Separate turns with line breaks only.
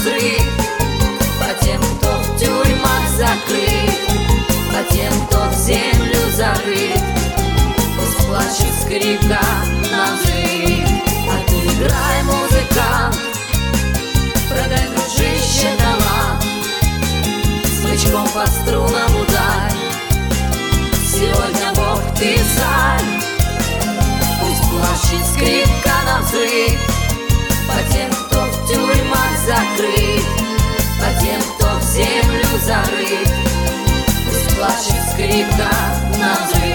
взрыв, по тем, кто в тюрьмах закрыт, по тем, кто в землю зарыт. Пусть плачет скрипка на взрыв. Отыграй, музыкант, продай, дружище, талант, смычком по струнам ударь. Сегодня Бог, ты царь. Пусть плачет скрипка на взрыв, по тем, кто в тюрьмах закрыт, по тем, кто в землю зарыт. Пусть плачет скрипка на взрыв.